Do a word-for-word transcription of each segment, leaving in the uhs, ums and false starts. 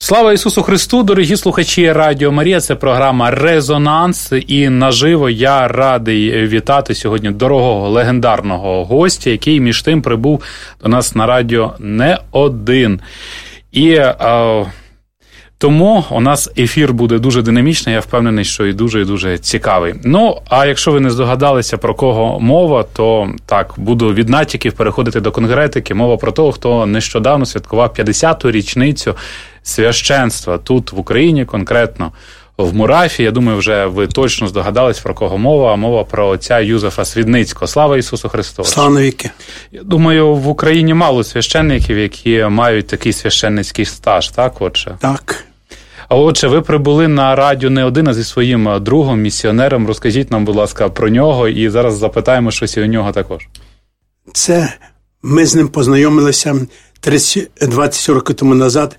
Слава Ісусу Христу, дорогі слухачі Радіо Марія, це програма «Резонанс», і наживо я радий вітати сьогодні дорогого легендарного гостя, який між тим прибув до нас на радіо не один. І а, тому у нас ефір буде дуже динамічний, я впевнений, що і дуже, і дуже цікавий. Ну, а якщо ви не здогадалися, про кого мова, то так, буду від натяків переходити до конкретики. Мова про того, хто нещодавно святкував п'ятдесяту річницю священства тут, в Україні, конкретно в Мурафі. Я думаю, вже ви точно здогадались, про кого мова. Мова про отця Юзефа Свідницького. Слава Ісусу Христу! Слава навіки! Я думаю, в Україні мало священників, які мають такий священницький стаж, так, отже? Так. А отже, ви прибули на радіо не один, а зі своїм другом, місіонером. Розкажіть нам, будь ласка, про нього, і зараз запитаємо щось і у нього також. Це ми з ним познайомилися тридцять, двадцять років тому назад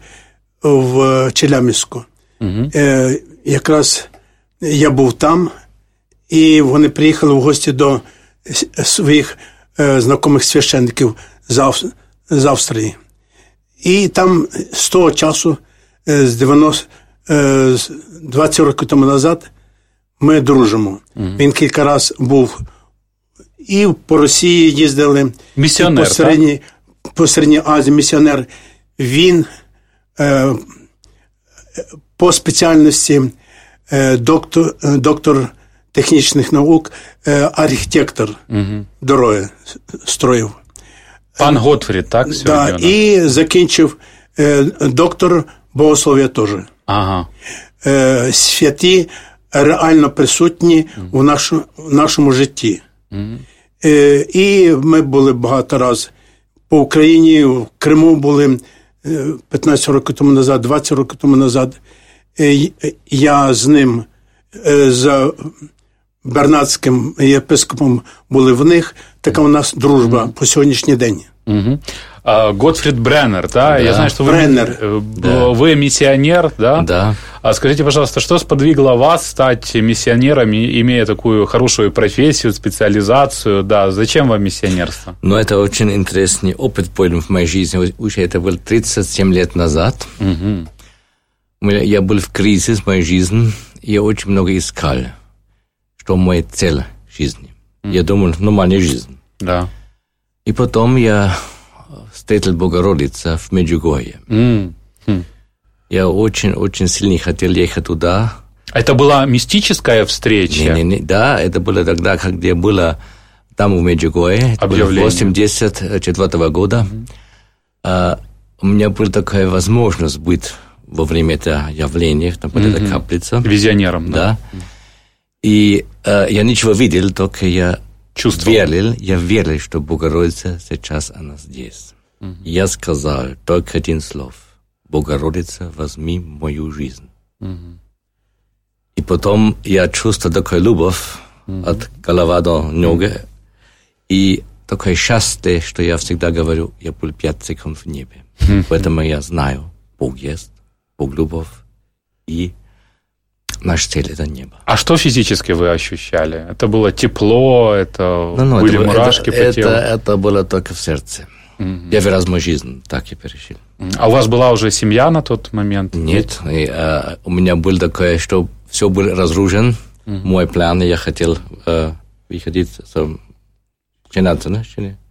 в Челябинську. Угу. Е, якраз я був там, і вони приїхали в гості до своїх е, знайомих священників з, Ав... з Австрії. І там з того часу, е, з дев'яносто, е, двадцять років тому назад, ми дружимо. Угу. Він кілька разів був і по Росії їздили, місіонер, і по Середній, по Середній Азії місіонер. Він е, по спеціальності е, доктор, доктор технічних наук, е, архітектор угу. дороги строїв. Пан Готфрід, так? Да, і закінчив е, доктор богослов'я теж. Ага. Е, святі реально присутні угу. у, нашу, в нашому житті. Угу. Е, і ми були багато разів по Україні, в Криму були п'ятнадцять років тому назад, двадцять років тому назад. Я з ним, з Бернацьким єпископом були в них. Така у нас дружба mm-hmm. по сьогоднішній день. Mm-hmm. А, Готфрид Бреннер, да? Да. Я знаю, что вы, Бреннер. Да. вы миссионер, да? Да. А скажите, пожалуйста, что сподвигло вас стать миссионером, имея такую хорошую профессию, специализацию? Да, зачем вам миссионерство? Ну, это очень интересный опыт в моей жизни. Уже это было тридцать семь лет назад. Угу. Я был в кризисе в моей жизни, и я очень много искал, что моя цель жизни. Mm. Я думал, нормальная жизнь. Да. И потом я встретил Богородицу в Меджугорье. Mm. Mm. Я очень-очень сильно хотел ехать туда. Это была мистическая встреча? Не, не, не, да, это было тогда, когда я была там в Меджугорье. Это было восемьдесят четвёртого года. Mm-hmm. А, у меня была такая возможность быть во время этого явления, там вот mm-hmm. эта каплица. Визионером, да. Да. Mm-hmm. И а, я ничего видел, только я чувствовал. верил, я верил, что Богородица сейчас она здесь. Mm-hmm. Я сказал только один слов. Богородица, возьми мою жизнь. Mm-hmm. И потом я чувствую такую любовь mm-hmm. от головы до ног. Mm-hmm. И такое счастье, что я всегда говорю, я был пять секунд в небе. Mm-hmm. Поэтому я знаю, Бог есть, Бог любовь, и наш цель – это небо. А что физически вы ощущали? Это было тепло, это ну, ну, были это, мурашки это, по телу? Это, это было только в сердце. Mm-hmm. Я выраз мою жизнь, так я пережил. А у вас была уже семья на тот момент? Нет, и, а, у меня было такое, что все было разрушено. Mm-hmm. Мой план, я хотел а, выходить, женаться, да?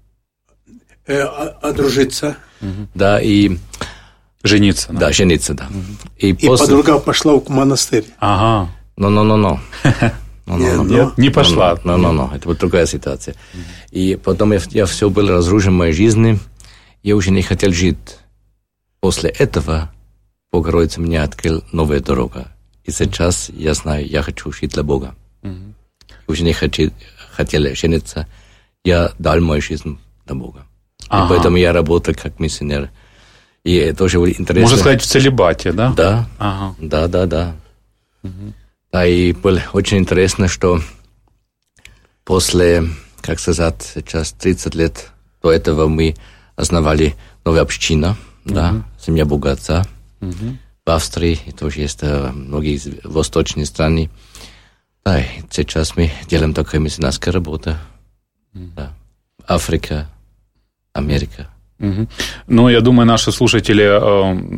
Одружиться. Mm-hmm. Да, и... Жениться. Да, да жениться, да. Mm-hmm. И, и после... подруга пошла в монастырь. Ага. Но-но-но-но. Нет, не пошла. Но-но-но, это вот другая ситуация. Mm-hmm. И потом я, я все было разрушено в моей жизни, я уже не хотел жить. После этого Богородица мне открыл новую дорогу. И сейчас я знаю, я хочу жить для Бога. Mm-hmm. Уже не хочу, хотел жениться, я дал мою жизнь для Бога. Ага. И поэтому я работал как миссионер. И это тоже интересно. Можно сказать, в целибате, да? Да, ага. да, да, да. Mm-hmm. Да, и было очень интересно, что после, как сказать, сейчас тридцать лет до этого мы основали новую общину, mm-hmm. да, семья Бога Отца. Mm-hmm. В Австрии, и тоже есть многие восточные страны. Да, и сейчас мы делаем такую миссионерскую работу. Mm-hmm. Да. Африка, Америка. Угу. Ну, я думаю, наши слушатели э,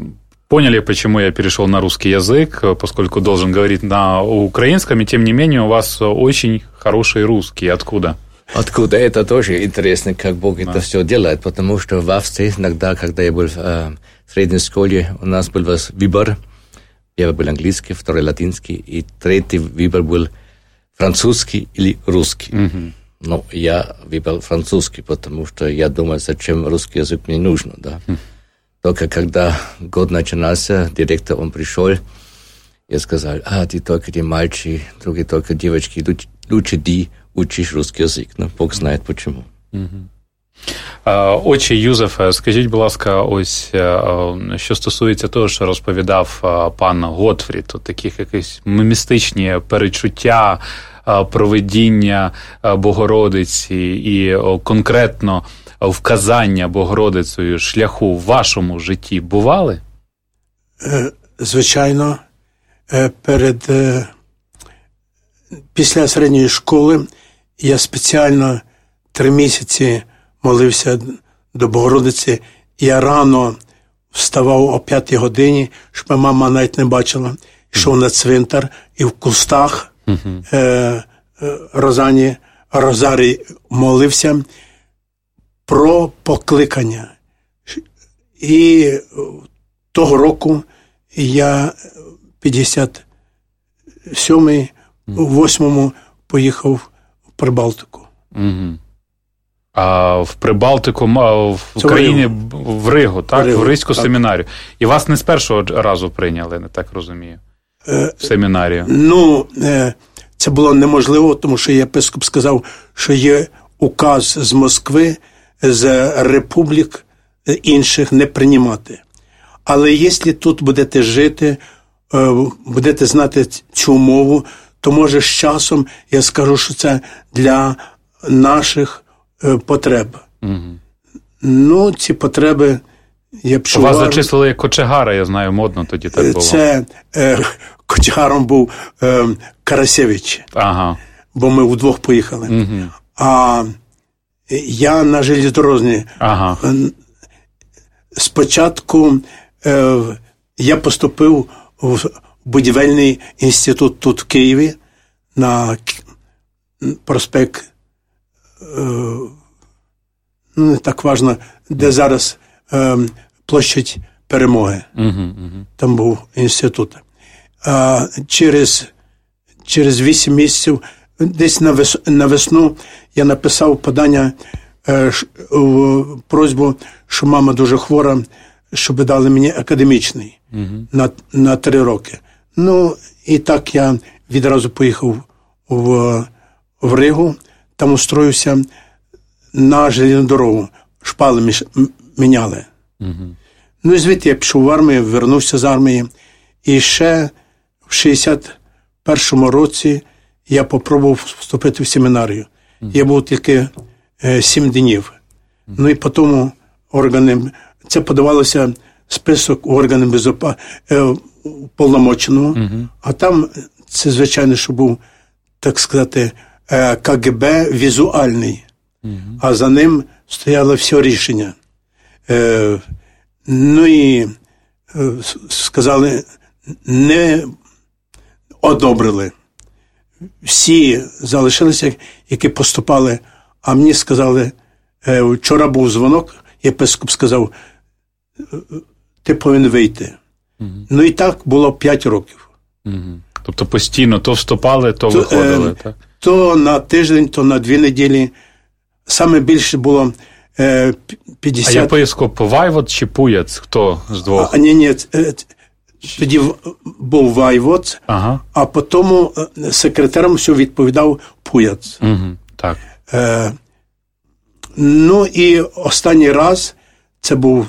поняли, почему я перешел на русский язык, поскольку должен говорить на украинском, и тем не менее у вас очень хороший русский. Откуда? Откуда? Это тоже интересно, как Бог да. это все делает, потому что в Австрии иногда, когда я был в э, средней школе, у нас был выбор. Первый был английский, второй латинский, и третий выбор был французский или русский. Mm-hmm. Но я выбрал французский, потому что я думал, зачем русский язык мне нужно, да. Mm-hmm. Только когда год начинался, директор, он пришел, я сказал, а, ты только die мальчики, другие только девочки, лучше ты учишь русский язик. Ну, Бог знает почему. Mm-hmm. Отче Юзефе, скажіть, будь ласка, ось, що стосується того, що розповідав пан Готфрід, от таких якісь містичні перечуття, провидіння Богородиці і конкретно вказання Богородицею шляху в вашому житті бували? Звичайно, перед, після середньої школи я спеціально три місяці молився до Богородиці. Я рано вставав о п'ятій годині, щоб мама навіть не бачила. Йшов на цвинтар і в кустах uh-huh. е, е, Розані, Розарій молився про покликання. І того року я п'ятдесят сьомий, восьмому поїхав в Прибалтику. Uh-huh. А в Прибалтику, в Україні, в Ригу, так? В, Ригу, в Ризьку так. семінарію. І вас не з першого разу прийняли, не так розумію, е, в семінарію? Ну, е, це було неможливо, тому що єпископ сказав, що є указ з Москви, з республік інших не приймати. Але якщо тут будете жити, е, будете знати цю мову, то може з часом я скажу, що це для наших потреб. Угу. Ну, ці потреби я пшував. Вас зачислили як кочегара, я знаю, модно тоді так було. Це е, кочегаром був е, Карасевич, ага. бо ми вдвох поїхали. Угу. А я на железнодорожній. Ага. Спочатку е, я поступив в будівельний інститут тут в Києві на проспект не так важно, де зараз е, площадь Перемоги. Uh-huh, uh-huh. Там був інститут. А через, через вісім місяців, десь на, вес, на весну, я написав подання, е, ш, в просьбу, що мама дуже хвора, щоб дали мені академічний uh-huh. на, на три роки. Ну, і так я відразу поїхав в, в Ригу, там устроївся на железну дорогу, шпали міняли. Uh-huh. Ну і звідти я пішов в армію, вернувся з армії, і ще в шістдесят першому році я попробував вступити в семінарію. Uh-huh. Я був тільки е, сім днів. Uh-huh. Ну і потім органи, це подавалося список органів безопа, е, уповномоченого, uh-huh. а там це, звичайно, що був, так сказати, ка ге бе візуальний, uh-huh. а за ним стояло все рішення. Е, ну і е, сказали, не одобрили. Всі залишилися, які поступали, а мені сказали, е, вчора був дзвонок, єпископ сказав, ти повинен вийти. Uh-huh. Ну і так було п'ять років. Uh-huh. Тобто постійно то вступали, то, то виходили, е, так? То на тиждень, то на дві неділі. Саме більше було е, п'ятдесят... А єпископ Вайвод чи Пуяц? Хто з двох? А, ні, ні, тоді був Вайвод, ага. а потім секретарем все відповідав Пуяц. Угу, так. Е, ну і останній раз, це був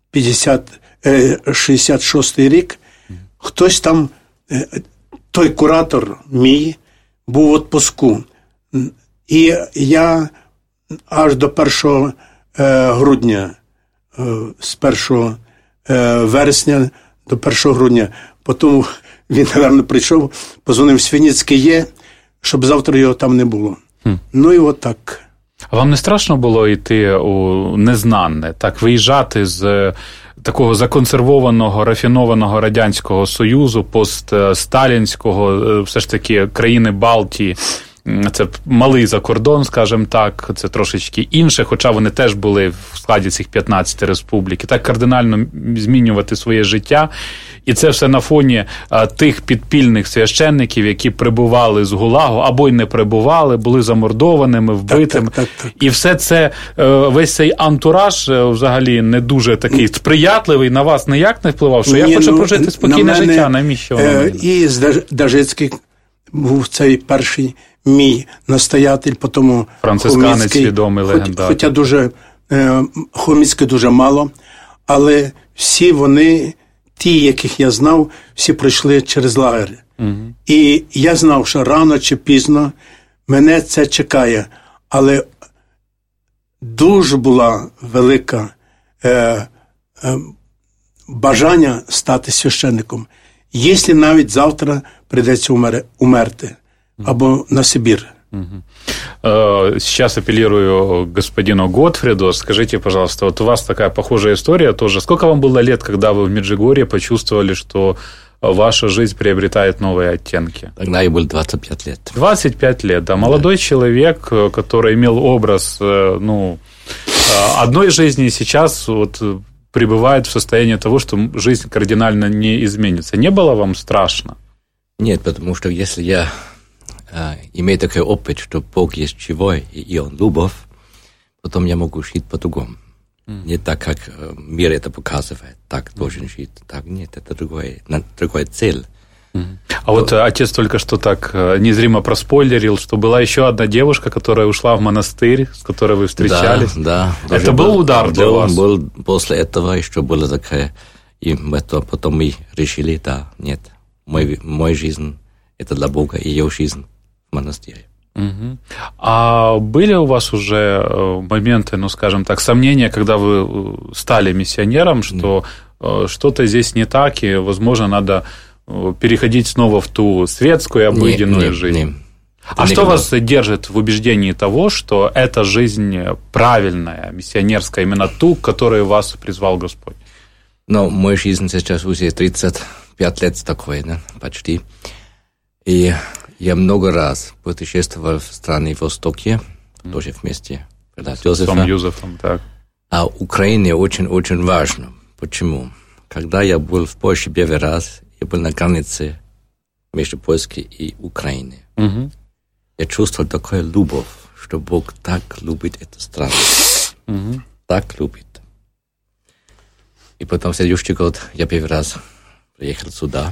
шістдесят шостий рік, хтось там, той куратор мій, був в відпуску. І я аж до першого грудня, з першого вересня до першого грудня. Потім він, напевно, прийшов, позвонив Свініцький є, щоб завтра його там не було. Хм. Ну і от так. А вам не страшно було йти у незнанне, так виїжджати з такого законсервованого, рафінованого Радянського Союзу, постсталінського, все ж таки країни Балтії. Це малий закордон, скажімо так, це трошечки інше, хоча вони теж були в складі цих п'ятнадцяти республік. І так кардинально змінювати своє життя. І це все на фоні а, тих підпільних священників, які прибували з ГУЛАГу, або й не прибували, були замордованими, вбитими. Так, так, так, так. І все це, весь цей антураж взагалі не дуже такий сприятливий, на вас ніяк не впливав, що Ні, я хочу ну, прожити спокійне на мене, життя, навіщо воно е, І Дажицький був цей перший мій настоятель, потім францисканець відомий, легендарний. Хоча дуже, е, Хоміцький дуже мало, але всі вони, ті, яких я знав, всі пройшли через лагер. Угу. І я знав, що рано чи пізно мене це чекає. Але дуже була велика е, е, бажання стати священником. Якщо навіть завтра придется умер, умерти, або на Сибирь. Сейчас апеллирую к господину Готфриду. Скажите, пожалуйста, вот у вас такая похожая история тоже. Сколько вам было лет, когда вы в Меджигорье почувствовали, что ваша жизнь приобретает новые оттенки? Тогда ей было двадцать пять лет. двадцать пять лет, да. Молодой да. человек, который имел образ, ну, одной жизни, и сейчас вот пребывает в состоянии того, что жизнь кардинально не изменится. Не было вам страшно? Нет, потому что если я э, имею такой опыт, что Бог есть живой, и Он любовь, потом я могу жить по-другому. Mm. Не так, как э, мир это показывает. Так должен жить. Так нет, это другое, другая цель. Mm. А то... вот отец только что так незримо проспойлерил, что была еще одна девушка, которая ушла в монастырь, с которой вы встречались. Да, да. Это был, был удар для был, вас? Был, после этого еще было такое, и это, потом мы решили, да, нет. Мой, мой жизнь – это для Бога, и ее жизнь в монастыре. Угу. А были у вас уже моменты, ну, скажем так, сомнения, когда вы стали миссионером, что mm. что-то здесь не так, и, возможно, надо переходить снова в ту светскую, обыденную не, не, жизнь? Не. А не что не вас держит в убеждении того, что эта жизнь правильная, миссионерская, именно ту, к которой вас призвал Господь? Ну, моя жизнь сейчас уже тридцать пять лет такой, да, почти. И я много раз путешествовал в страны Востоке, mm. тоже вместе с Йозефом. Юзефом, так. А Украине очень-очень важно. Почему? Когда я был в Польше первый раз, я был на границе между Польской и Украиной. Mm-hmm. Я чувствовал такую любовь, что Бог так любит эту страну. Mm-hmm. Так любит. И потом в следующий год я первый раз приехал сюда.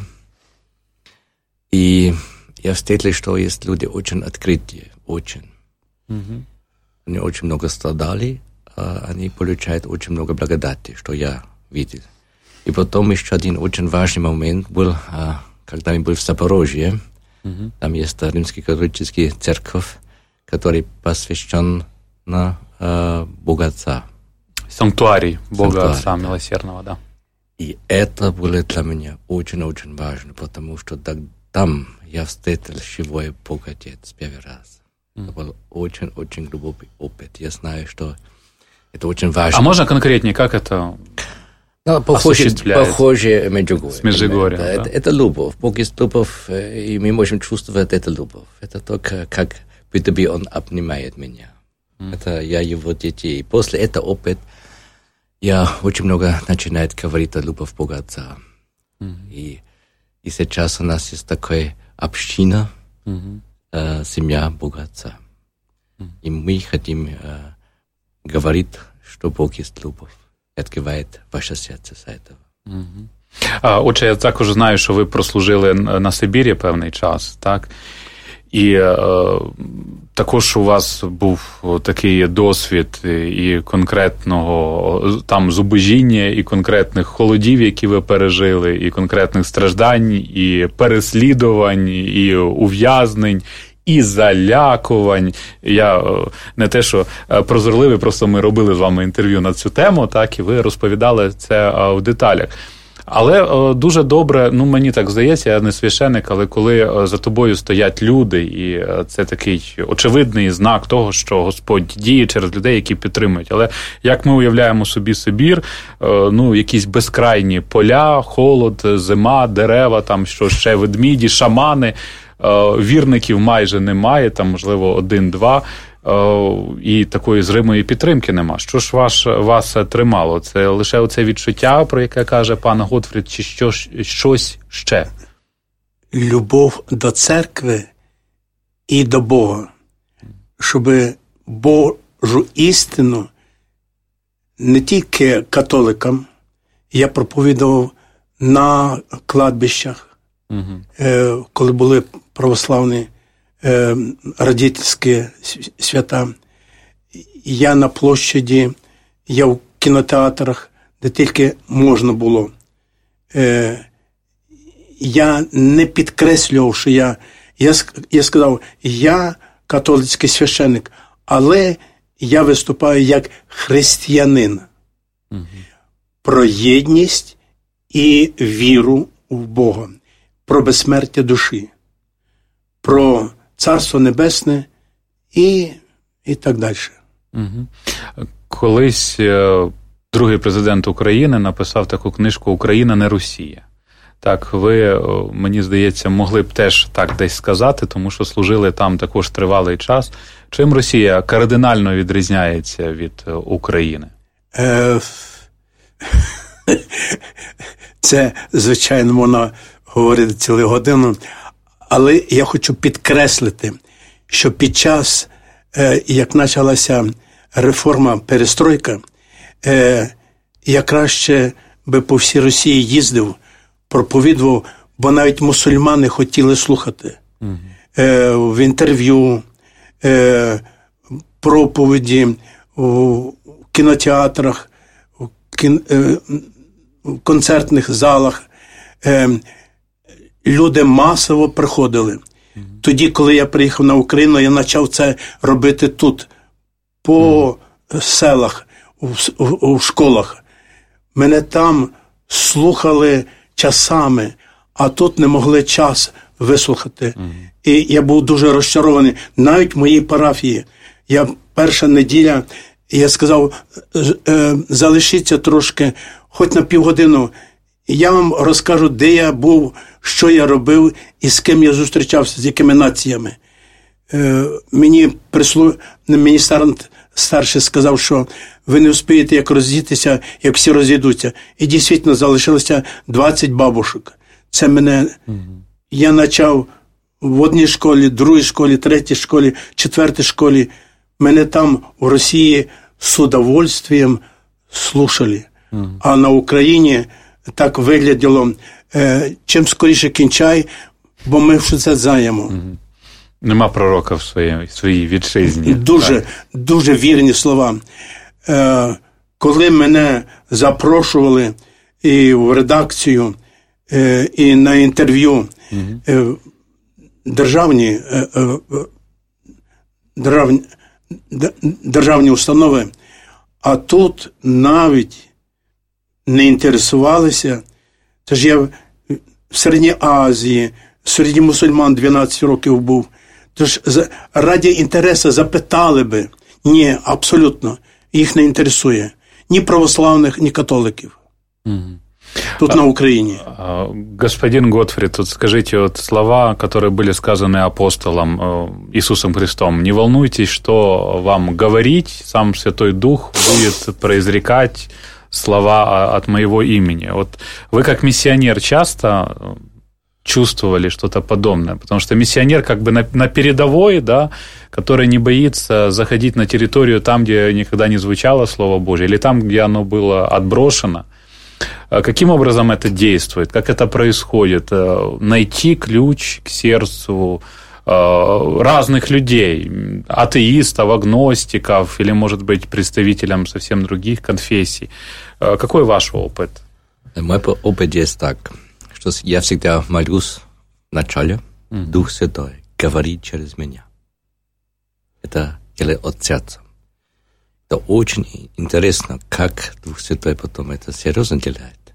И я встретил, что есть люди очень открытые, очень. Mm-hmm. Они очень много страдали, а они получают очень много благодати, что я видел. И потом еще один очень важный момент был, когда мы были в Запорожье. Mm-hmm. Там есть римский католический церковь, который посвящен на Бога Отца. Санктуарий Бога Санктуарий, Отца да. Милосердного, да. И это было для меня очень-очень важно, потому что там я встретил живой Бог Отец первый раз. Mm. Это был очень-очень глубокий опыт. Я знаю, что это очень важно. А можно конкретнее, как это ну, похоже, похоже Меджигорье. С Меджигорьем, да. да. Это, это любовь. Бог есть любовь, и мы можем чувствовать эту любовь. Это только как будто бы Он обнимает меня. Mm. Это я его детей. И после этого опыта я очень много начинаю говорить о любовь Бога Отца. Mm-hmm. И, и сейчас у нас есть такая община, mm-hmm. э, семья Бога Отца. Mm-hmm. И мы хотим э, говорить, что Бог есть любовь. И открывает ваше серце за этого. Mm-hmm. А, отже, я також знаю, що ви прослужили на Сибірі певний час, так? І е, також у вас був такий досвід і конкретного там зубожіння, і конкретних холодів, які ви пережили, і конкретних страждань, і переслідувань, і ув'язнень, і залякувань. Я не те, що прозорливий, просто ми робили з вами інтерв'ю на цю тему, так, і ви розповідали це в деталях. Але о, дуже добре, ну мені так здається, я не священик, але коли о, за тобою стоять люди, і о, це такий очевидний знак того, що Господь діє через людей, які підтримують. Але як ми уявляємо собі Сибір, о, ну якісь безкрайні поля, холод, зима, дерева, там що ще ведміді, шамани, о, вірників майже немає, там можливо один-два. І такої зримої підтримки нема. Що ж ваш, вас тримало? Це лише оце відчуття, про яке каже пан Готфрід, чи що, щось ще? Любов до церкви і до Бога. Щоб Божу істину не тільки католикам, я проповідував на кладбищах, угу. коли були православні радительські свята. Я на площаді, я в кінотеатрах, де тільки можна було. Я не підкреслював, що я, я, я сказав, я католицький священник, але я виступаю як християнин. Угу. Про єдність і віру в Бога, про безсмертя душі, про Царство Небесне і, і так далі. Угу. Колись другий президент України написав таку книжку «Україна не Росія». Так, ви, мені здається, могли б теж так десь сказати, тому що служили там також тривалий час. Чим Росія кардинально відрізняється від України? Е, це, звичайно, можна говорити цілу годину. Але я хочу підкреслити, що під час, як почалася реформа перестройка, я краще би по всій Росії їздив, проповідував, бо навіть мусульмани хотіли слухати. Угу. В інтерв'ю, проповіді, в кінотеатрах, в концертних залах. Люди масово приходили. Mm-hmm. Тоді, коли я приїхав на Україну, я почав це робити тут, по mm-hmm. селах, у, у, у школах. Мене там слухали часами, а тут не могли час вислухати. Mm-hmm. І я був дуже розчарований. Навіть в моїй парафії. Я перша неділя, я сказав, залишіться трошки, хоч на півгодину. Я вам розкажу, де я був, що я робив і з ким я зустрічався, з якими націями. Е, мені прислу... міністрант старший сказав, що ви не встигнете як роздітися, як всі розійдуться. І дійсно залишилося двадцять бабушок. Це мене... Угу. Я почав в одній школі, другій школі, третій школі, четвертій школі. Мене там в Росії з удовольствием слушали. Угу. А на Україні так вигляділо, чим скоріше кінчай, бо ми все це знаємо. Угу. Нема пророка в своїй, своїй вітчизні. Дуже, дуже вірні слова. Коли мене запрошували і в редакцію, і на інтерв'ю, угу. державні, державні, державні установи, а тут навіть не інтересувалися. Тож я в Середній Азії, серед мусульман дванадцять років був. Тож раді інтересу запитали би. Ні, абсолютно. Їх не інтересує. Ні православних, ні католиків. Угу. Тут а, на Украине. Господин Готфрид, вот скажите вот слова, которые были сказаны апостолом Иисусом Христом. Не волнуйтесь, что вам говорить, сам Святой Дух будет произрекать слова от моего имени. Вот вы как миссионер часто чувствовали что-то подобное? Потому что миссионер как бы на, на передовой, да, который не боится заходить на территорию там, где никогда не звучало Слово Божье, или там, где оно было отброшено. Каким образом это действует? Как это происходит? Найти ключ к сердцу разных людей, атеистов, агностиков или, может быть, представителям совсем других конфессий. Какой ваш опыт? Мой опыт есть так, что я всегда молюсь вначале, mm-hmm. Дух Святой говорит через меня. Это делает от сердца. Это очень интересно, как Дух Святой потом это серьезно делает.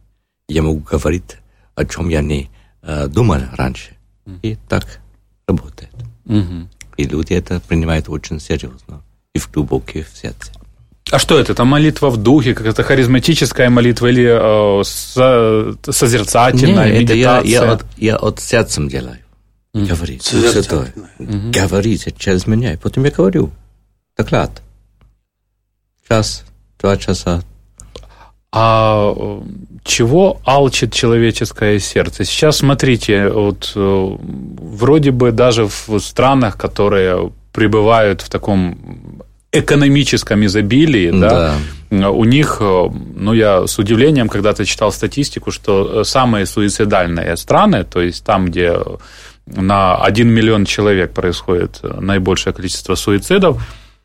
я могу говорить, о чем я не э, думал раньше. Mm. И так работает. Mm-hmm. И люди это принимают очень серьезно и в глубокие в сердце. А что это? Это молитва в духе, какая-то харизматическая молитва или э, со, созерцательная, не, медитация? Это я, я, от, я от сердцем делаю. Mm. Говорить. Mm-hmm. Говорите через меня. И потом я говорю. Доклад. Час, два часа. А чего алчит человеческое сердце? Сейчас смотрите, вот вроде бы даже в странах, которые пребывают в таком экономическом изобилии, да, да, у них, ну, я с удивлением когда-то читал статистику, что самые суицидальные страны, то есть там, где на один миллион человек происходит наибольшее количество суицидов,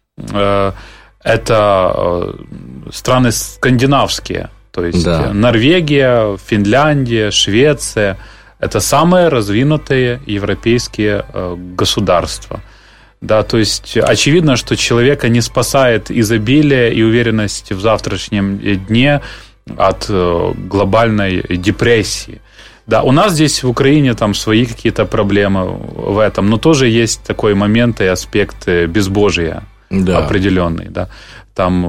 это страны скандинавские, то есть да. Норвегия, Финляндия, Швеция. Это самые развинутые европейские государства. Да, то есть очевидно, что человека не спасает изобилие и уверенность в завтрашнем дне от глобальной депрессии. Да, у нас здесь в Украине там свои какие-то проблемы в этом, но тоже есть такой момент и аспект безбожия. Да. Определенный, да. Там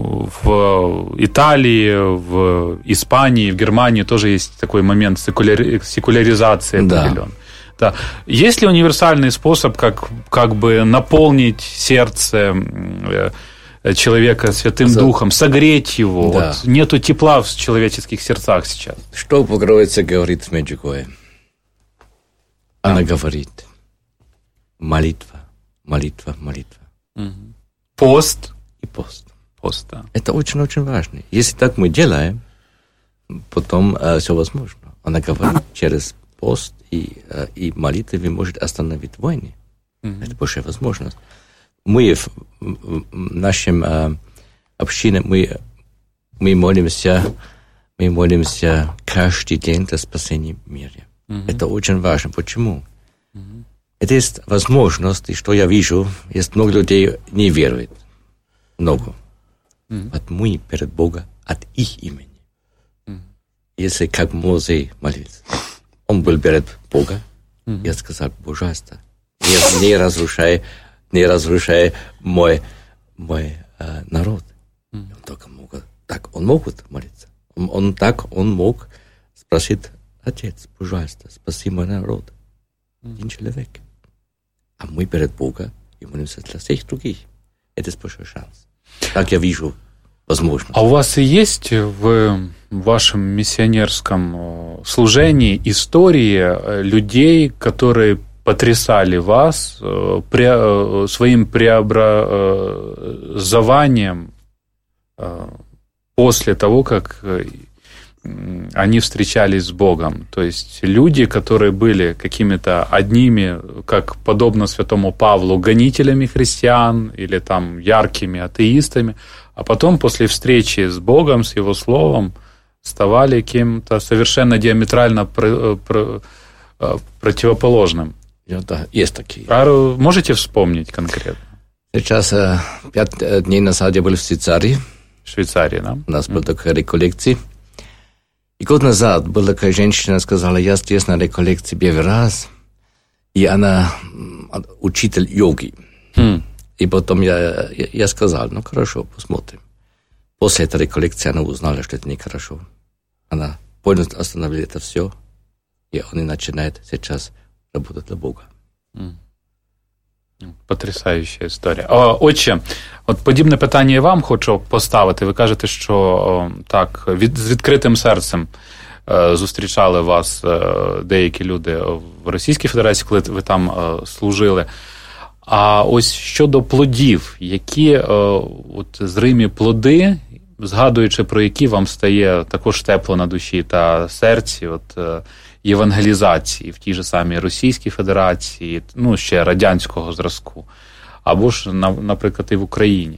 в Италии, в Испании, в Германии тоже есть такой момент секуляри... секуляризации определенной. Да. Да. Есть ли универсальный способ, как, как бы наполнить сердце человека Святым За... Духом, согреть его? Да. Вот нету тепла в человеческих сердцах сейчас. Что Богородица говорит в Меджугорье? Она а. говорит: молитва, молитва, молитва. Пост и пост. Пост, да. Это очень-очень важно. Если так мы делаем, потом э, все возможно. Она говорит, через пост и, э, и молитвы вы можете остановить войны. Mm-hmm. Это большая возможность. Мы в, в нашем э, общине, мы, мы молимся, мы молимся каждый день за спасение мира. Mm-hmm. Это очень важно. Почему? Mm-hmm. Это есть возможность, что я вижу, есть много людей не веруют. Много. Mm-hmm. Вот мы перед Богом от их имени. Mm-hmm. Если как Моисей молился, он был перед Богом, mm-hmm. я сказал: пожалуйста, не, не разрушай, не разрушай мой, мой э, народ. Mm-hmm. Он только мог, так он мог молиться. Он, он так он мог спросить: Отец, пожалуйста, спаси мой народ. Mm-hmm. Один человек. А мы перед Богом и молимся для всех других. Это большой шанс. Так я вижу возможность. А у вас и есть в вашем миссионерском служении истории людей, которые потрясали вас пре, своим преобразованием после того, как они встречались с Богом? То есть люди, которые были какими-то одними, как подобно святому Павлу, гонителями христиан или там яркими атеистами, а потом после встречи с Богом, с Его Словом, ставали кем-то совершенно диаметрально про, про, противоположным. Да, есть такие. А можете вспомнить конкретно? Сейчас пять дней назад я был в Швейцарии. В Швейцарии, да? У нас была такая реколлекция. И год назад была такая женщина, сказала: я здесь на реколлекции первый раз, и она учитель йоги. Mm. И потом я, я, я сказал: ну хорошо, посмотрим. После этой реколлекции она узнала, что это нехорошо. Она полностью остановила это все, и он начинает сейчас работать для Бога. Mm. Потрясаюча історія. О, отче, от подібне питання і вам хочу поставити. Ви кажете, що о, так, від, з відкритим серцем е, зустрічали вас е, деякі люди в Російській Федерації, коли ви там е, служили. А ось щодо плодів, які е, от зримі плоди, згадуючи про які вам стає також тепло на душі та серці, от е, євангелізації в тій же самій Російській Федерації, ну, ще радянського зразку, або ж, наприклад, і в Україні?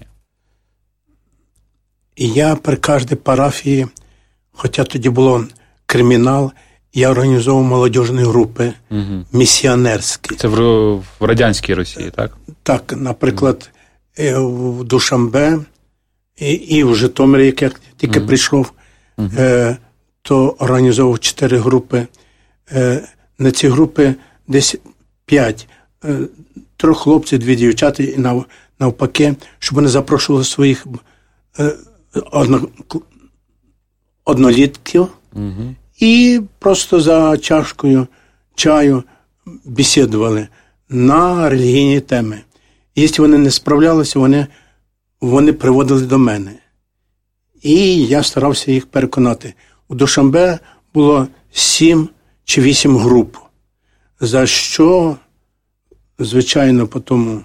І я при кожній парафії, хоча тоді було кримінал, я організовував молодіжні групи, угу. місіонерські. Це в, в радянській Росії, так? Так, наприклад, угу. в Душанбе і, і в Житомирі, як я тільки угу. прийшов, угу. е, то організовував чотири групи. На ці групи десь п'ять. Трьох хлопців, дві дівчата і навпаки, щоб вони запрошували своїх одно, однолітків угу. і просто за чашкою чаю бесідували на релігійні теми. І якщо вони не справлялися, вони, вони приводили до мене. І я старався їх переконати. У Душанбе було сім чи вісім груп, за що, звичайно, потім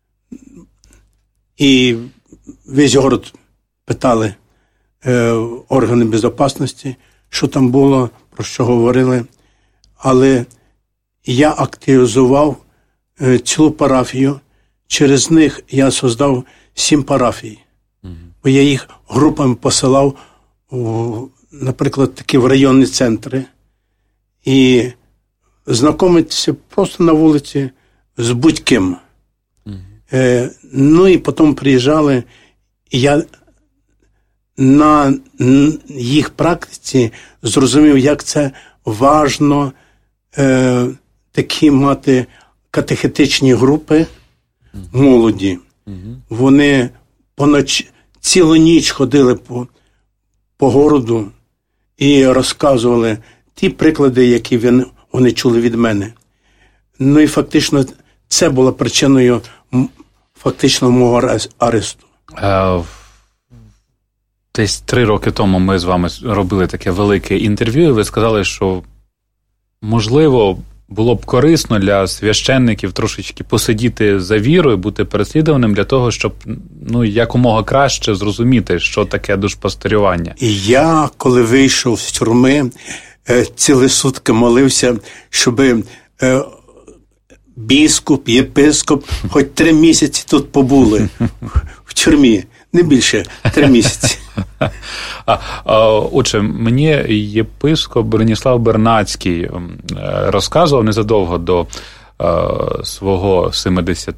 і весь город питали е, органи безпечності, що там було, про що говорили. Але я активізував е, цілу парафію. Через них я создав сім парафій. Mm-hmm. Бо я їх групами посилав, у, наприклад, такі в районні центри. І знайомитися просто на вулиці з будь-ким. Mm-hmm. Е, ну і потім приїжджали, і я на їх практиці зрозумів, як це важно е, такі мати катехетичні групи молоді. Mm-hmm. Вони поноч, цілу ніч ходили по, по городу і розказували ті приклади, які він, вони чули від мене. Ну і фактично це було причиною фактично мого аресту. Uh, десь три роки тому ми з вами робили таке велике інтерв'ю, і ви сказали, що можливо було б корисно для священників трошечки посидіти за вірою, бути переслідуваним для того, щоб ну, якомога краще зрозуміти, що таке душпастирювання. І я, коли вийшов з тюрми, цілі сутки молився, щоб біскуп, єпископ хоч три місяці тут побули в тюрмі. Не більше, три місяці. А, а, отже, мені єпископ Броніслав Бернацький розказував незадовго до а, свого сімдесят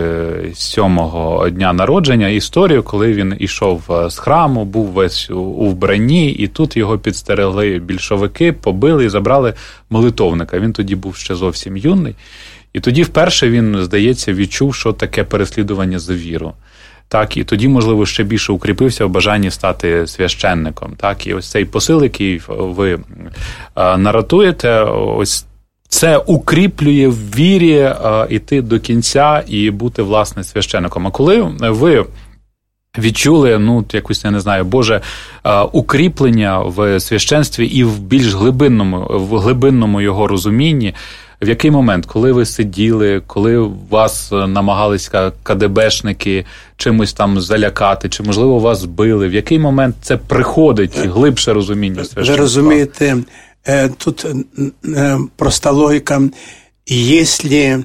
сьомого дня народження історію, коли він ішов з храму, був весь у, у вбранні, і тут його підстерегли більшовики, побили і забрали молитовника. Він тоді був ще зовсім юний. І тоді вперше він, здається, відчув, що таке переслідування за віру. Так, і тоді, можливо, ще більше укріпився в бажанні стати священником. Так, і ось цей посил, який ви а, наратуєте, ось це укріплює в вірі а, іти до кінця і бути, власне, священником. А коли ви відчули, ну, якусь, я не знаю, Боже, а, укріплення в священстві і в більш глибинному, в глибинному його розумінні, в який момент, коли ви сиділи, коли вас намагалися КДБшники чимось там залякати, чи, можливо, вас били, в який момент це приходить глибше розуміння священства? Ви розумієте, тут проста логіка. Якщо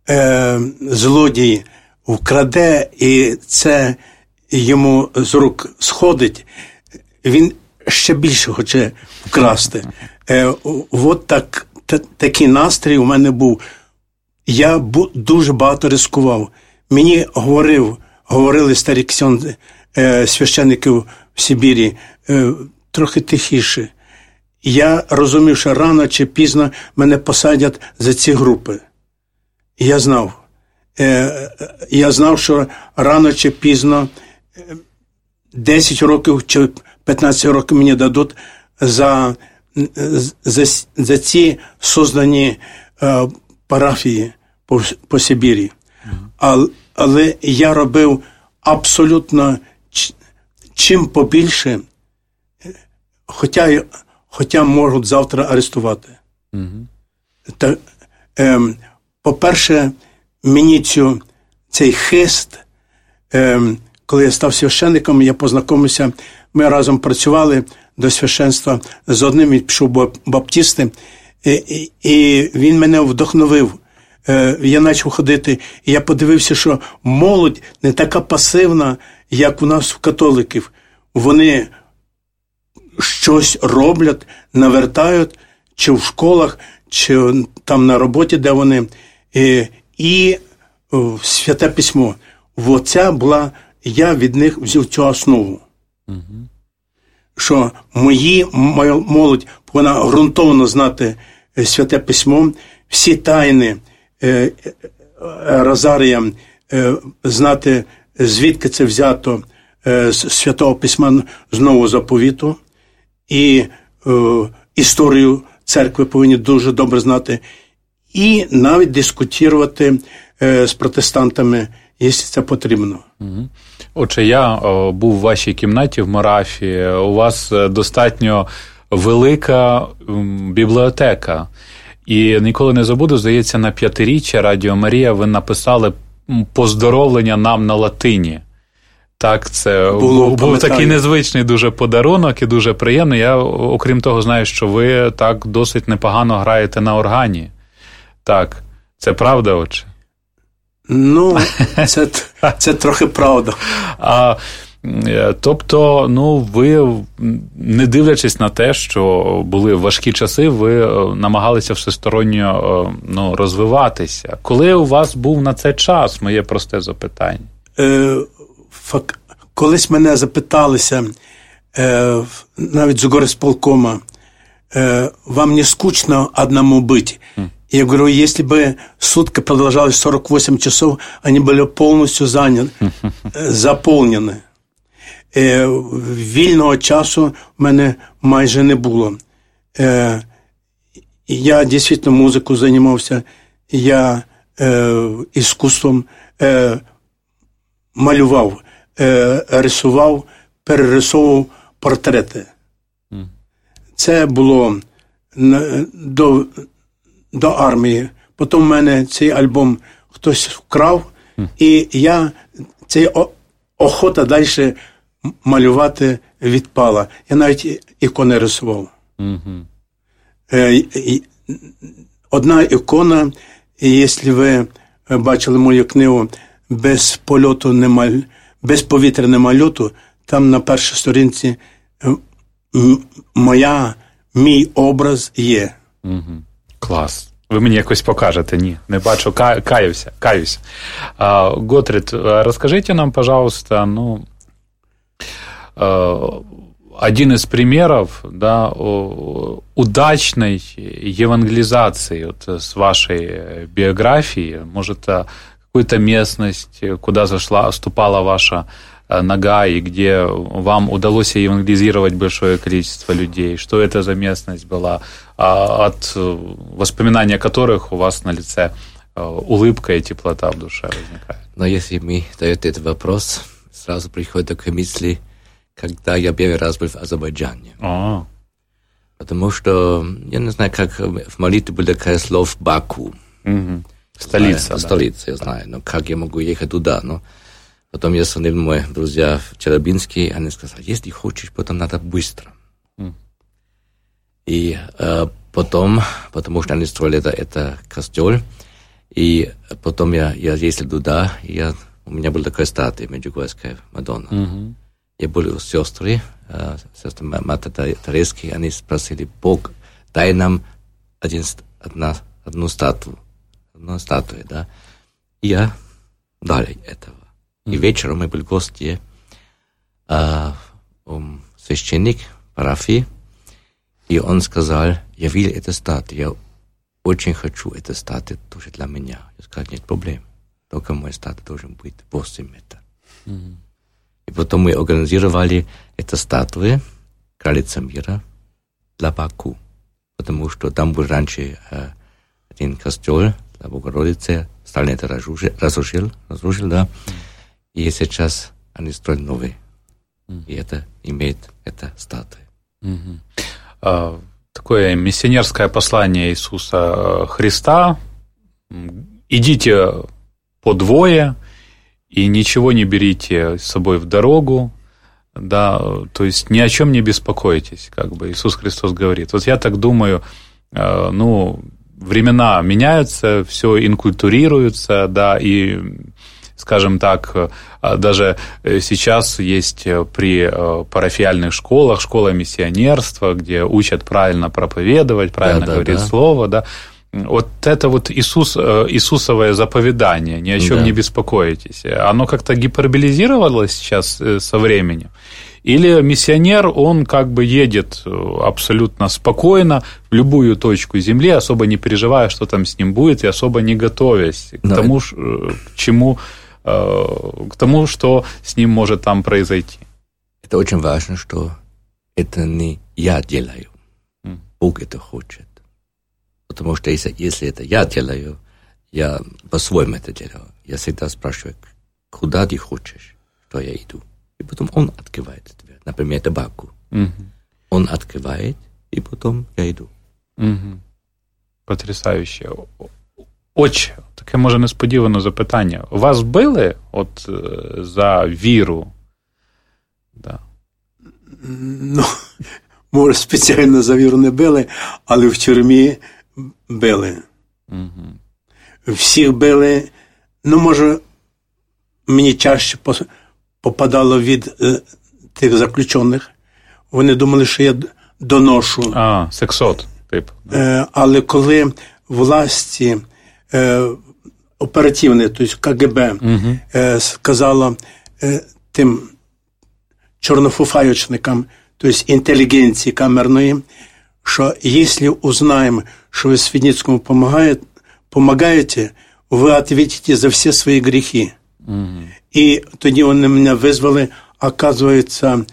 злодій вкраде, і це йому з рук сходить, він ще більше хоче вкрасти. От так. Такий настрій у мене був. Я дуже багато ризикував. Мені говорив, говорили старі ксьонзи, е, священників в Сибірі, е, трохи тихіше. Я розумів, що рано чи пізно мене посадять за ці групи. І я знав. Е, я знав, що рано чи пізно десять років чи п'ятнадцять років мені дадуть за За, за ці создані е, парафії по, по Сибірі. Mm-hmm. А, але я робив абсолютно чим побільше, хоча, хоча можуть завтра арестувати. Mm-hmm. Та, е, по-перше, мені цю, цей хист, е, коли я став священником, я познайомився, ми разом працювали до священства з одним, він пішов баптисти, і, і, і він мене вдохновив. Е, я почав ходити, і я подивився, що молодь не така пасивна, як у нас в католиків. Вони щось роблять, навертають, чи в школах, чи там на роботі, де вони. І, і Святе Письмо. Оця була, я від них взяв цю основу. Угу. що мої, моя молодь повинна ґрунтовно знати Святе Письмо, всі тайни е, Розарія, е, знати, звідки це взято е, з Святого Письма з Нового Заповіту, і е, історію церкви повинні дуже добре знати, і навіть дискутувати е, з протестантами, якщо це потрібно. Отже, я о, був в вашій кімнаті в Марафі. У вас достатньо велика м, бібліотека. І ніколи не забуду, здається, на п'ятиріччя Радіо Марія ви написали поздоровлення нам на латині. Так, це Було, був пам'ятаю. Такий незвичний дуже подарунок і дуже приємний. Я, окрім того, знаю, що ви так досить непогано граєте на органі. Так, це правда, отче? Ну, це, це трохи правда. А, тобто, ну, ви, не дивлячись на те, що були важкі часи, ви намагалися всесторонньо, ну, розвиватися. Коли у вас був на це час, моє просте запитання? Е, фак, колись мене запиталися, е, навіть з горисполкома, е, вам не скучно одному быть? Я говорю, если бы сутки продолжалось сорок восемь часов, они были полностью заняты, заповнені. Е, вільного часу в мене майже не було. Е, я дійсно музикою займався, я е, іскусством е, малював, е, рисував, перерисовував портрети. Це було до, до армії. Потім в мене цей альбом хтось вкрав, і я цей охота далі малювати відпала. Я навіть ікони рисував. Mm-hmm. Е, одна ікона, якщо ви бачили мою книгу «Без польоту нема, без повітря нема льоту», там на першій сторінці моя, мій образ є. Mm-hmm. Клас. Ви мені якось покажете? Ні, не бачу, каюся, каюся. А, Готрид, расскажите нам, пожалуйста, ну, один из примеров, да, удачной евангелизации вот с вашей биографии, может, какую-то местность, куда зашла, ступала ваша нога, и где вам удалось евангелизировать большое количество людей. Что это за местность была, от воспоминания которых у вас на лице улыбка и теплота в душе возникает? Но если мне дает этот вопрос, сразу приходит такая мысль, когда я первый раз был в Азербайджане. А. Потому что, я не знаю, как в молитве было такое слово «Баку». Угу. Столица, знаю, да. Столица, я знаю. Но как я могу ехать туда? Но потом я звонил мои друзья в Челябинске, они сказали, если хочешь, потом надо быстро. Mm. И э, потом, потому что они строили это, это костел, и потом я, я ездил туда, и я, у меня была такая статуя, Меджугорская Мадонна. Mm-hmm. Я был у сестры, э, сестры Мата Терески, они спросили, Бог, дай нам один, одна, одну статую, одну статую, да. И я дали этого. И вечером мы были гости, а, um, священник парафии, и он сказал, я видел эту статую, я очень хочу эту статую тоже для меня. Я сказал, нет проблем, только мой статуя должен быть восемь метров. Mm-hmm. И потом мы организовали эту статую Кралица мира для Баку, потому что там был раньше э, один костел для Богородицы, Сталин это разрушил, разрушил, да. И сейчас они строят новые. Mm. И это имеет эта статуя. Mm-hmm. А, такое миссионерское послание Иисуса Христа. Идите по двое и ничего не берите с собой в дорогу. Да, то есть ни о чем не беспокойтесь, как бы Иисус Христос говорит. Вот я так думаю, ну, времена меняются, все инкультурируется, да, и, скажем так, даже сейчас есть при парафиальных школах школа миссионерства, где учат правильно проповедовать, правильно да, говорить да, да. слово, да. Вот это вот Иисус, Иисусовое заповедание, ни о чем да. не беспокойтесь, оно как-то гиперболизировалось сейчас со временем. Или миссионер, он как бы едет абсолютно спокойно в любую точку земли, особо не переживая, что там с ним будет, и особо не готовясь к Но тому, это... к чему, к тому, что с ним может там произойти. Это очень важно, что это не я делаю, mm. Бог это хочет. Потому что если, если это я делаю, я по-своему это делаю. Я всегда спрашиваю, куда ты хочешь, что я иду. И потом он открывает дверь. Например, табаку. Mm-hmm. Он открывает, и потом я иду. Mm-hmm. Потрясающе. Отче, таке, може, несподіване запитання. Вас били от за віру? Да. Ну, може, спеціально за віру не били, але в тюрмі били. Угу. Всіх били. Ну, може, мені чаще попадало від е, тих заключених. Вони думали, що я доношу. А, сексот, тип. Е, але коли власті е, оперативне, тобто КГБ, угу. е, сказало е, тим чорнофуфайочникам, тобто інтелігенції камерної, що якщо узнаємо, що ви Свідницькому допомагаєте, ви відповідите за всі свої гріхи. Mm-hmm. І тоді вони мене визвали, оказується,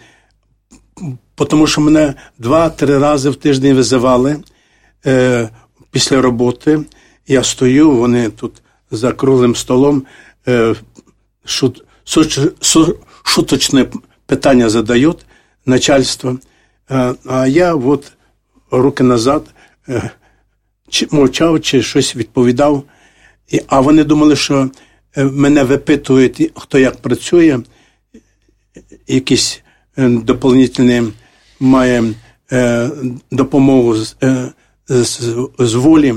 тому що мене два-три рази в тиждень визивали е, після роботи. Я стою, вони тут за круглим столом е, шут, суч, су, шуточне питання задають начальство, а, а я от руки назад е, чи, мовчав, чи щось відповідав. І, а вони думали, що е, мене випитують, хто як працює, якісь е, доповнительні має е, допомогу з, е, з, з волі.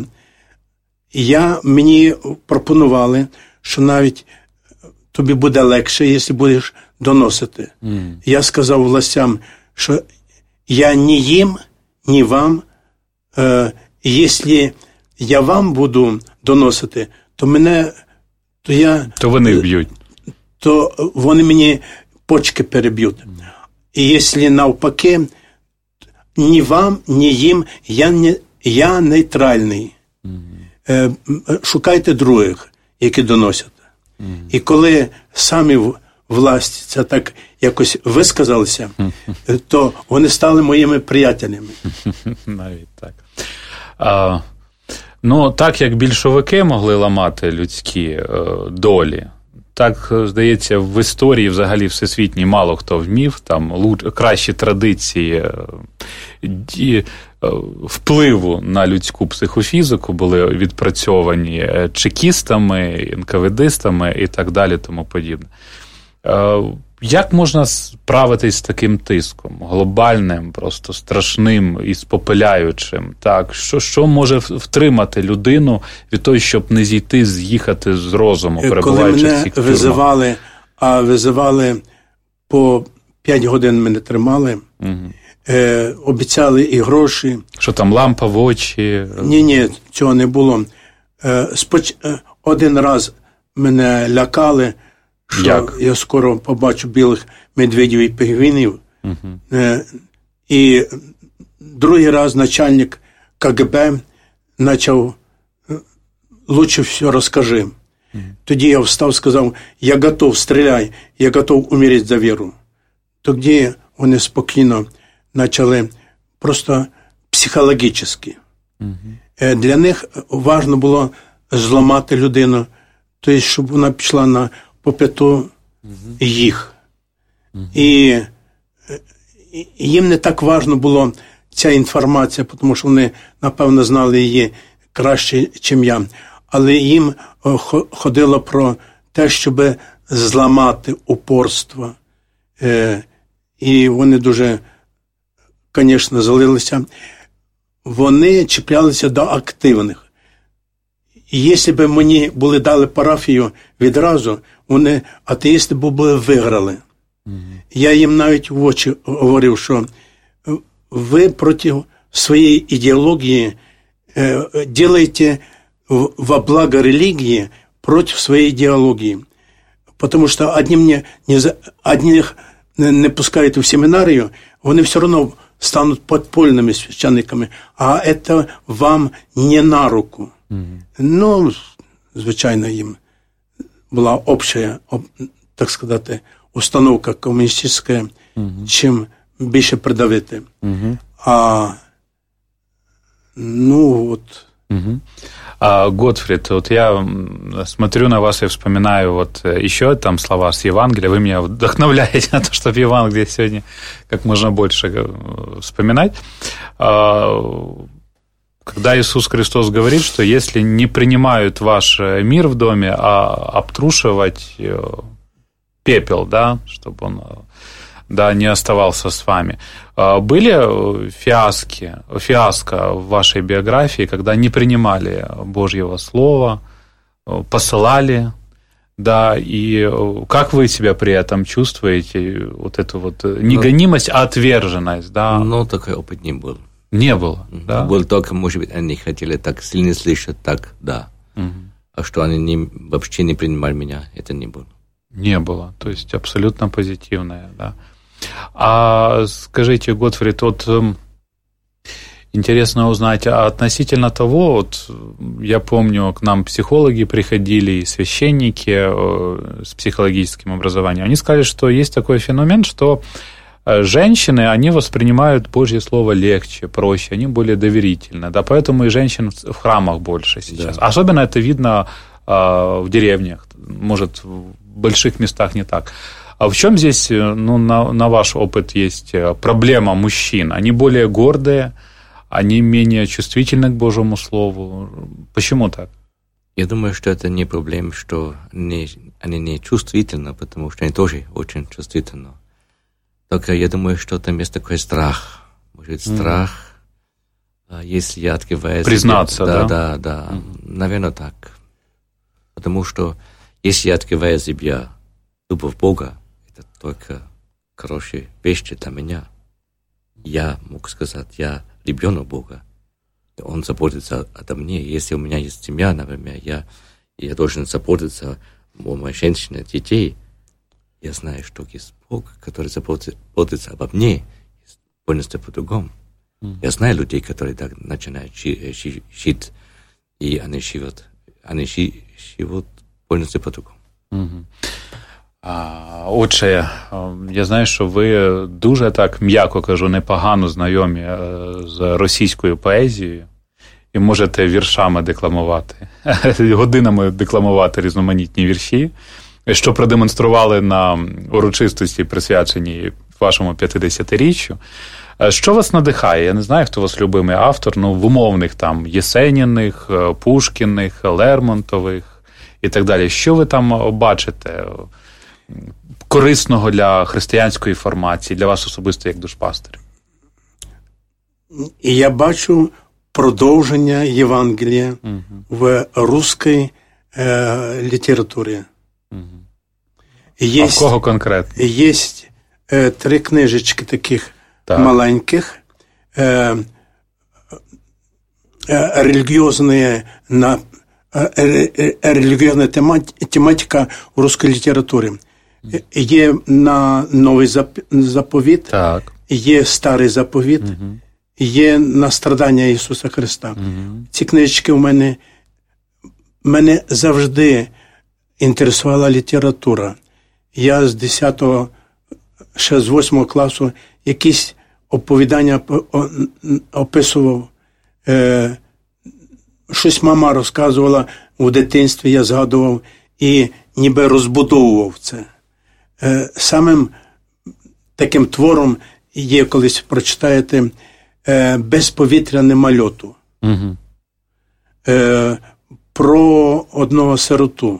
Я, мені пропонували, що навіть тобі буде легше, якщо будеш доносити. Mm. Я сказав властям, що я ні їм, ні вам, е, якщо я вам буду доносити, то мене, то я... То вони вб'ють. То вони мені почки переб'ють. Mm. І якщо навпаки, ні вам, ні їм, я, не, я нейтральний. Mm. Е, шукайте других, які доносять. Mm. І коли самі власті це так якось висказалися, mm. то вони стали моїми приятелями. Навіть так. А, ну, так як більшовики могли ламати людські е, долі, так, здається, в історії взагалі всесвітній мало хто вмів, там луч, кращі традиції е, впливу на людську психофізику були відпрацьовані чекістами, енкаведистами і так далі, тому подібне. Як можна справитись з таким тиском, глобальним, просто страшним і спопиляючим? Так, що, що може втримати людину від того, щоб не зійти, з'їхати з розуму, перебуваючи в цих тюрмах? Коли мене визивали, а визивали по п'ять годин мене тримали, угу. Е, обіцяли і гроші. Що там, лампа в очі? Ні-ні, цього не було. Е, споч... Один раз мене лякали, що Як? я скоро побачу білих медведів і пінгвінів. Угу. Е, і другий раз начальник КГБ почав «Лучше все розкажи». Угу. Тоді я встав, сказав, я готов, стріляй, я готов умереть за віру. Тоді вони спокійно почали просто психологічно. Uh-huh. Для них важливо було зламати людину, тобто, щоб вона пішла на попиту uh-huh. їх. Uh-huh. І, і їм не так важливо було ця інформація, тому що вони, напевно, знали її краще, ніж я. Але їм ходило про те, щоб зламати упорство. І вони дуже, звісно, залилися. Вони чіплялися до активних. І якщо б мені були дали парафію відразу, вони, атеїсти, б були виграли. Mm-hmm. Я їм навіть в очі говорив, що ви проти своєї ідеології е, делаете во благо религии против своей идеологии. Потому что одним не, не, одних не пускають у семінарію, вони все одно стануть подпольными священниками, а це вам не на руку. Mm-hmm. Ну, звичайно, їм була обща, так сказати, установка комуністична, mm-hmm. чим більше придавити. Mm-hmm. А, ну, вот... Mm-hmm. А, Готфрид, вот я смотрю на вас и вспоминаю вот еще там слова с Евангелия. Вы меня вдохновляете на то, чтобы Евангелие сегодня как можно больше вспоминать. Когда Иисус Христос говорит, что если не принимают ваш мир в доме, а обтрушивать пепел, да, чтобы он... да, не оставался с вами. Были фиаски, фиаско в вашей биографии, когда не принимали Божьего Слова, посылали, да, и как вы себя при этом чувствуете, вот эту вот не гонимость, а отверженность, да? Ну, такой опыт не был. Не было, да? Был только, может быть, они хотели так сильно слышать, так, да. Угу. А что они не, вообще не принимали меня, это не было. Не было, то есть абсолютно позитивное, да. А скажите, Готфрид, вот интересно узнать, а относительно того, вот я помню, к нам психологи приходили и священники с психологическим образованием, они сказали, что есть такой феномен, что женщины, они воспринимают Божье Слово легче, проще, они более доверительны, да, поэтому и женщин в храмах больше сейчас. Да. Особенно это видно в деревнях, может, в больших местах не так. А в чем здесь, ну, на, на ваш опыт есть проблема мужчин? Они более гордые, они менее чувствительны к Божьему Слову. Почему так? Я думаю, что это не проблема, что они, они не чувствительны, потому что они тоже очень чувствительны. Только я думаю, что там есть такой страх. Может, страх, mm. если я открываю... Признаться, себя, да? Да, да, да. Mm. Наверное, так. Потому что если я открываю себя, любовь Бога, это только хорошие вещи для меня. Я мог сказать, я ребенок Бога. Он заботится обо мне. Если у меня есть семья, например, я, я должен заботиться о моей женщине, детей. Я знаю, что есть Бог, который заботится обо мне, полностью по-другому. Mm. Я знаю людей, которые так начинают жить, и они живут, они живут полностью по-другому. Mm-hmm. Отже, я знаю, що ви дуже так, м'яко кажу, непогано знайомі з російською поезією і можете віршами декламувати, годинами декламувати різноманітні вірші, що продемонстрували на урочистості, присвяченій вашому п'ятдесятиріччю. Що вас надихає? Я не знаю, хто у вас любимий автор, ну, в умовних там Єсеніних, Пушкіних, Лермонтових і так далі. Що ви там бачите корисного для християнської формації, для вас особисто як душпастиря? І я бачу продовження Євангелія угу. в русській е, літературі. Угу. Є, а в кого конкретно? Є е, три книжечки таких так. маленьких, е, е, релігіозні на релігійна тематика в русській літературі. Є на Новий заповіт, так. є Старий заповіт, угу. є на страдання Ісуса Христа. Угу. Ці книжечки у мене, мене завжди інтересувала література. Я з десятого, ще з восьмого класу якісь оповідання описував. Е, щось мама розказувала у дитинстві, я згадував і ніби розбудовував це. Е, самим таким твором є, колись прочитаєте, е, «Безповітряне мальоту». Угу. Е, про одного сироту.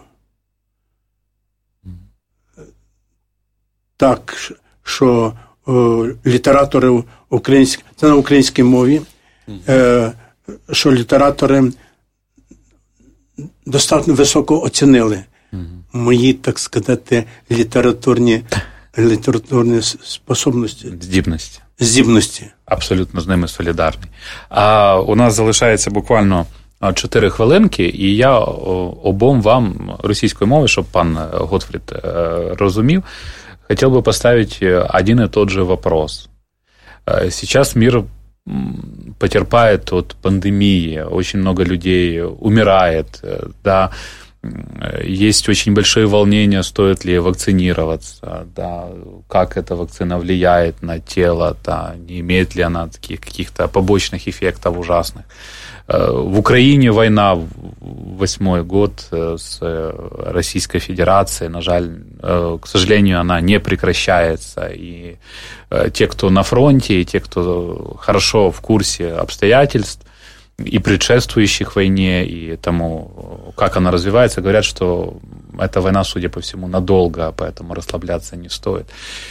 Так, що е, літератори українські, це на українській мові, е, що літератори достатньо високо оцінили mm-hmm. мої, так сказати, літературні, літературні способності. Здібності. Здібності. Абсолютно з ними солідарний. А у нас залишається буквально чотири хвилинки, і я обом вам російською мовою, щоб пан Готфрід розумів, хотел бы поставить один и тот же вопрос. Сейчас мир потерпает от пандемии, очень много людей умирает, да, есть очень большие волнения, стоит ли вакцинироваться, да, как эта вакцина влияет на тело, да, не имеет ли она таких каких-то побочных эффектов ужасных. В Украине война, восьмой год с Российской Федерацией, на жаль, к сожалению, она не прекращается, и те, кто на фронте, и те, кто хорошо в курсе обстоятельств, и предшествующих войне, и тому, как она развивается, говорят, что эта война, судя по всему, надолго, поэтому расслабляться не стоит.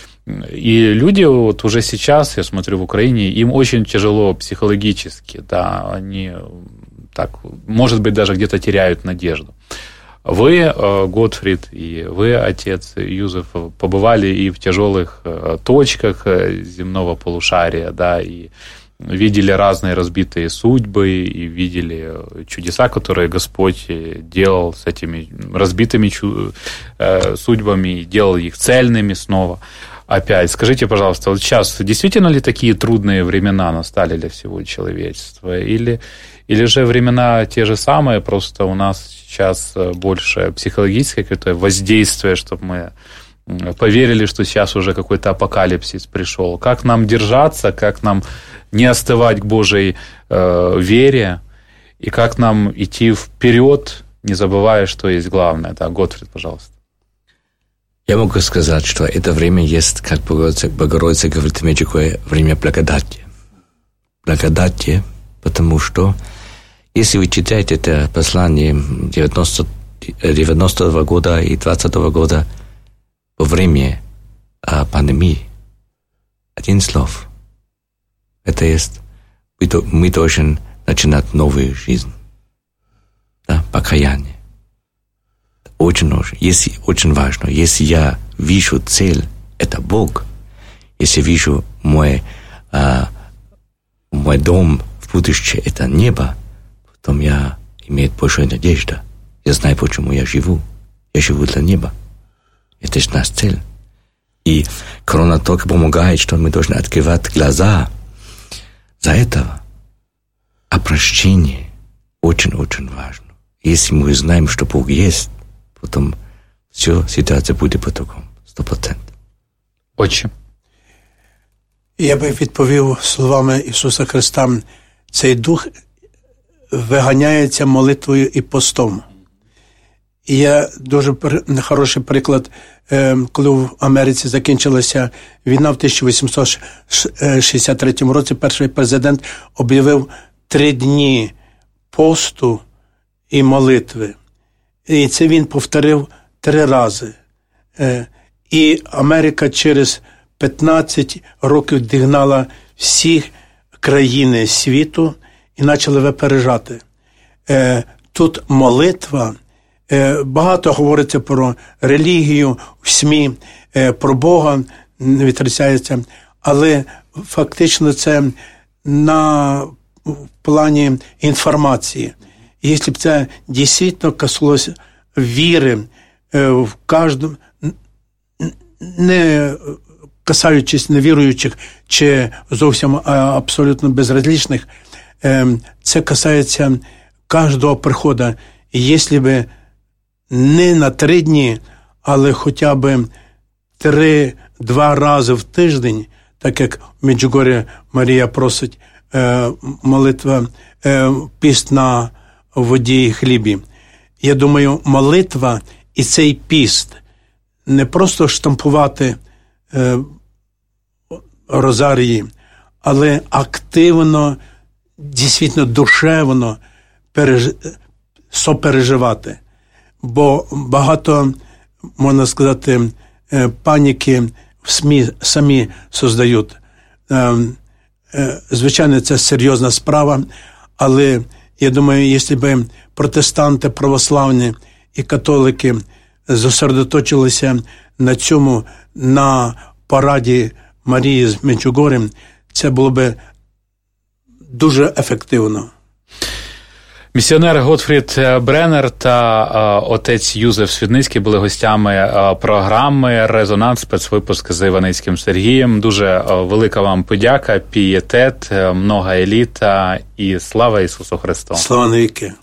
И люди вот уже сейчас, я смотрю, в Украине, им очень тяжело психологически, да, они так, может быть, даже где-то теряют надежду. Вы, Готфрид, и вы, отец Юзеф, побывали и в тяжелых точках земного полушария, да, и видели разные разбитые судьбы, и видели чудеса, которые Господь делал с этими разбитыми судьбами, и делал их цельными снова. Опять, скажите, пожалуйста, вот сейчас действительно ли такие трудные времена настали для всего человечества? Или, или же времена те же самые, просто у нас сейчас больше психологическое какое-то воздействие, чтобы мы поверили, что сейчас уже какой-то апокалипсис пришел? Как нам держаться, как нам не остывать к Божьей э, вере, и как нам идти вперед, не забывая, что есть главное? Да, Готфрид, пожалуйста. Я могу сказать, что это время есть, как Богородица, Богородица говорит в Меджугорье, время благодати. Благодати, потому что, если вы читаете это послание девяностого года и двадцатого года, во время а, пандемии, один слов, это есть, мы, мы должны начинать новую жизнь, да, покаяние. Очень, если, очень важно. Если я вижу цель, это Бог. Если вижу мой, а, мой дом в будущее, это небо, потом я имею большую надежду. Я знаю, почему я живу. Я живу для неба. Это же наша цель. И корона только помогает, что мы должны открывать глаза за этого. А прощение очень-очень важно. Если мы знаем, что Бог есть, потом все, ситуація буде по-другому, сто процентів. Отче. Я би відповів словами Ісуса Христа, цей дух виганяється молитвою і постом. І є дуже хороший приклад, коли в Америці закінчилася війна в тисяча вісімсот шістдесят третьому році, перший президент об'явив три дні посту і молитви. І це він повторив три рази. І Америка через п'ятнадцять років дігнала всі країни світу і почали випереджати. Тут молитва, багато говориться про релігію в СМІ, про Бога не відрицяється, але фактично це на в плані інформації. Якщо б це дійсно касалося віри в кожному, не касаючись невіруючих чи зовсім абсолютно безразличних, це касається кожного приходу. І якщо б не на три дні, але хоча б три-два рази в тиждень, так як в Меджугор'ї Марія просить молитва, піст на воді і хлібі. Я думаю, молитва і цей піст не просто штампувати е, розарії, але активно, дійсно душевно переж... сопереживати. Бо багато, можна сказати, паніки в СМІ самі создають. Е, е, звичайно, це серйозна справа, але я думаю, якщо б протестанти, православні і католики зосередоточилися на цьому, на параді Марії з Меджугор'я, це було б дуже ефективно. Місіонер Готфрід Бреннер та е, отець Юзеф Свідницький були гостями е, програми «Резонанс», спецвипуск з Іваницьким Сергієм. Дуже е, велика вам подяка, пієтет, е, много еліта і слава Ісусу Христу. Слава навіки.